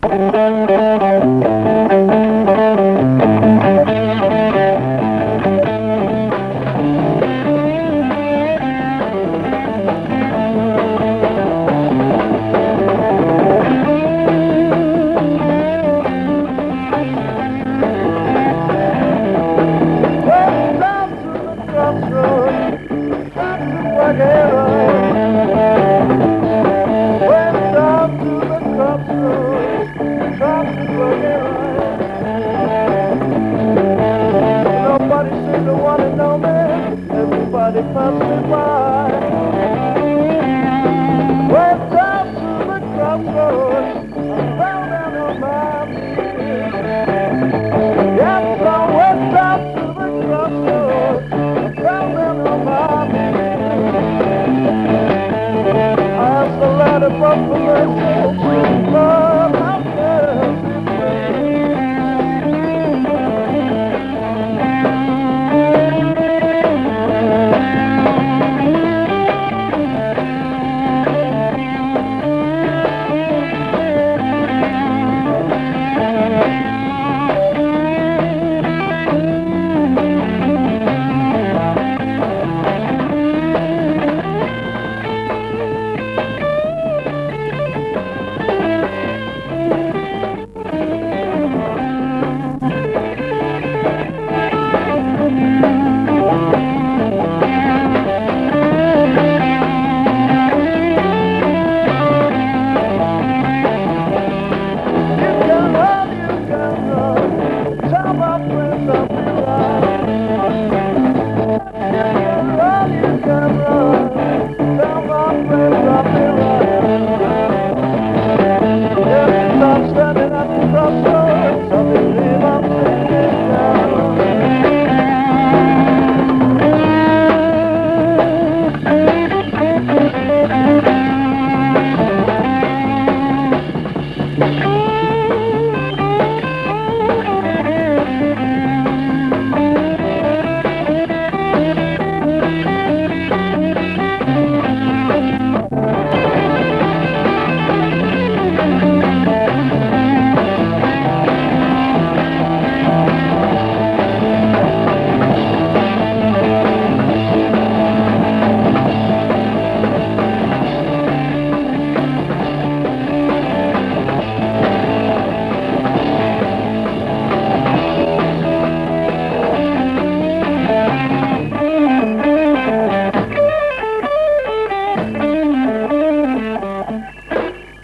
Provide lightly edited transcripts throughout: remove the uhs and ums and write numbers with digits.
Everybody passed me by. Went down to the crossroads, I fell down on my knees. Yes, I went down to the crossroads, I fell down on my knees. I asked the Lord above for mercy, Lord, how can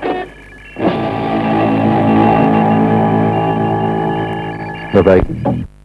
Bye-bye.